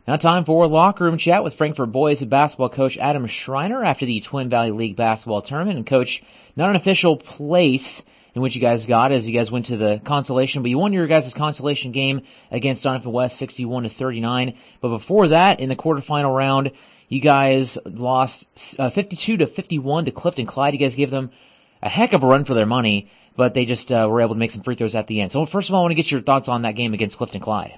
Now time for Locker Room Chat with Frankfort boys basketball coach Adam Schreiner after the Twin Valley League basketball tournament. And Coach, not an official place in which you guys got as you guys went to the consolation, but you won your guys' consolation game against Donovan West 61-39. But before that, in the quarterfinal round, you guys lost 52-51 to Clifton Clyde. You guys gave them a heck of a run for their money, but they just were able to make some free throws at the end. So first of all, I want to get your thoughts on that game against Clifton Clyde.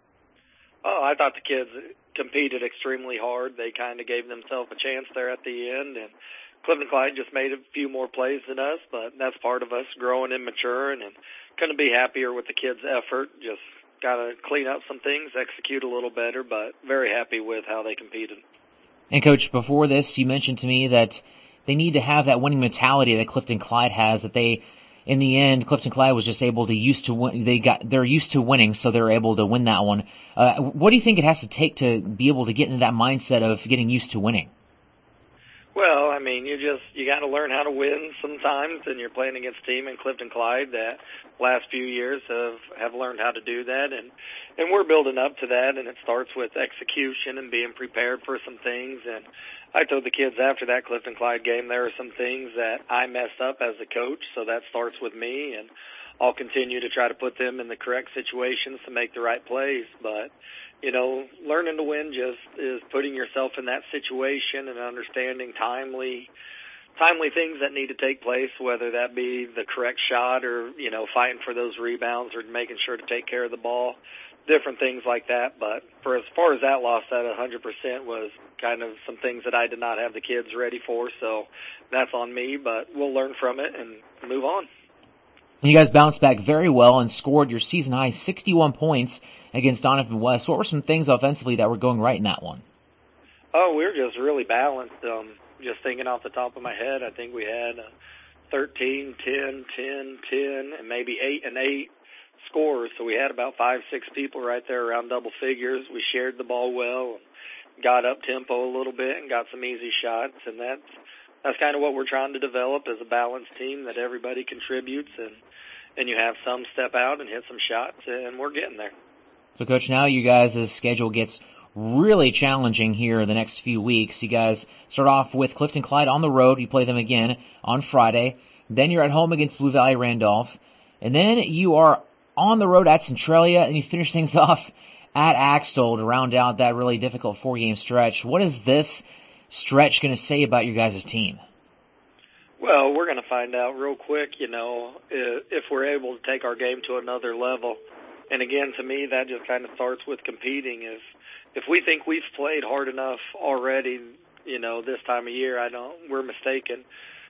Oh, I thought the kids competed extremely hard. They kind of gave themselves a chance there at the end, and Clifton Clyde just made a few more plays than us, but that's part of us growing and maturing, and couldn't be happier with the kids' effort. Just got to clean up some things, execute a little better, but very happy with how they competed. And Coach, before this, you mentioned to me that they need to have that winning mentality that Clifton Clyde has, that they, in the end, Clifton Clyde was just able to win. They're used to winning, so they're able to win that one. What do you think it has to take to be able to get into that mindset of getting used to winning? Well, I mean, you got to learn how to win sometimes, and you're playing against a team in Clifton Clyde that last few years have learned how to do that, and we're building up to that, and it starts with execution and being prepared for some things. And I told the kids after that Clifton Clyde game there are some things that I messed up as a coach, so that starts with me, and I'll continue to try to put them in the correct situations to make the right plays. But learning to win just is putting yourself in that situation and understanding timely things that need to take place, whether that be the correct shot or, fighting for those rebounds or making sure to take care of the ball, different things like that. But for as far as that loss, that 100% was kind of some things that I did not have the kids ready for, so that's on me, but we'll learn from it and move on. You guys bounced back very well and scored your season-high 61 points against Donovan West. What were some things offensively that were going right in that one? Oh, we were just really balanced. Just thinking off the top of my head, I think we had 13, 10, 10, 10, and maybe 8 and 8 scores. So we had about 5, 6 people right there around double figures. We shared the ball well, got up tempo a little bit, and got some easy shots. And that's kind of what we're trying to develop as a balanced team, that everybody contributes and you have some step out and hit some shots, and we're getting there. So, Coach, now you guys' schedule gets really challenging here the next few weeks. You guys start off with Clifton Clyde on the road. You play them again on Friday. Then you're at home against Blue Valley Randolph. And then you are on the road at Centralia, and you finish things off at Axtell to round out that really difficult 4-game stretch. What is this stretch going to say about your guys' team? Well, we're going to find out real quick, if we're able to take our game to another level. And again, to me, that just kind of starts with competing. If we think we've played hard enough already, this time of year, we're mistaken.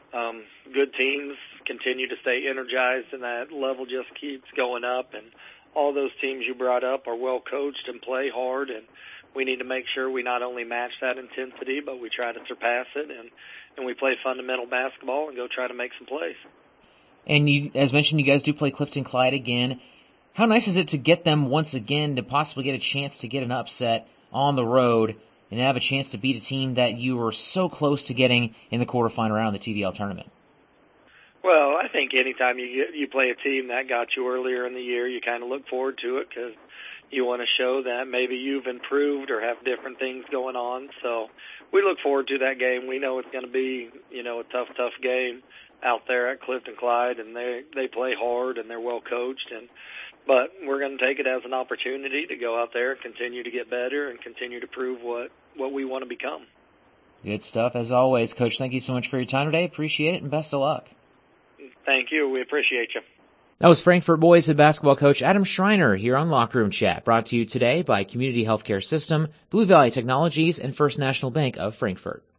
Good teams continue to stay energized, and that level just keeps going up. And all those teams you brought up are well coached and play hard, and we need to make sure we not only match that intensity, but we try to surpass it, and we play fundamental basketball and go try to make some plays. And you, as mentioned, you guys do play Clifton Clyde again. How nice is it to get them once again to possibly get a chance to get an upset on the road and have a chance to beat a team that you were so close to getting in the quarterfinal round of the TVL tournament? Well, I think anytime you play a team that got you earlier in the year, you kind of look forward to it because you want to show that maybe you've improved or have different things going on. So we look forward to that game. We know it's going to be, a tough game out there at Clifton Clyde, and they play hard and they're well coached. But we're going to take it as an opportunity to go out there and continue to get better and continue to prove what we want to become. Good stuff, as always. Coach, thank you so much for your time today. Appreciate it, and best of luck. Thank you. We appreciate you. That was Frankfort boys basketball coach Adam Schreiner here on Locker Room Chat, brought to you today by Community Healthcare System, Blue Valley Technologies, and First National Bank of Frankfort.